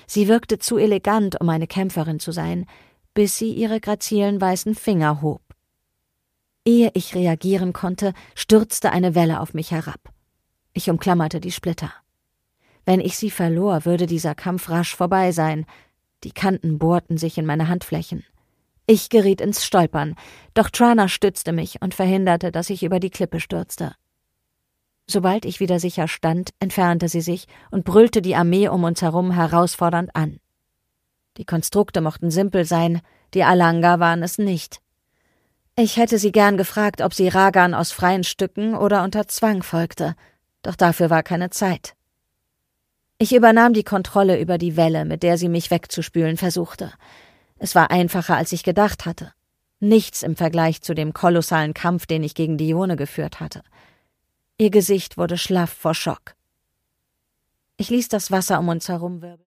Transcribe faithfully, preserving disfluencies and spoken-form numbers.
Sie wirkte zu elegant, um eine Kämpferin zu sein, bis sie ihre grazilen weißen Finger hob. Ehe ich reagieren konnte, stürzte eine Welle auf mich herab. Ich umklammerte die Splitter. Wenn ich sie verlor, würde dieser Kampf rasch vorbei sein. Die Kanten bohrten sich in meine Handflächen. Ich geriet ins Stolpern, doch Trana stützte mich und verhinderte, dass ich über die Klippe stürzte. Sobald ich wieder sicher stand, entfernte sie sich und brüllte die Armee um uns herum herausfordernd an. Die Konstrukte mochten simpel sein, die Alanga waren es nicht. Ich hätte sie gern gefragt, ob sie Ragan aus freien Stücken oder unter Zwang folgte, doch dafür war keine Zeit. Ich übernahm die Kontrolle über die Welle, mit der sie mich wegzuspülen versuchte. Es war einfacher, als ich gedacht hatte. Nichts im Vergleich zu dem kolossalen Kampf, den ich gegen Dione geführt hatte. Ihr Gesicht wurde schlaff vor Schock. Ich ließ das Wasser um uns herum wirbeln.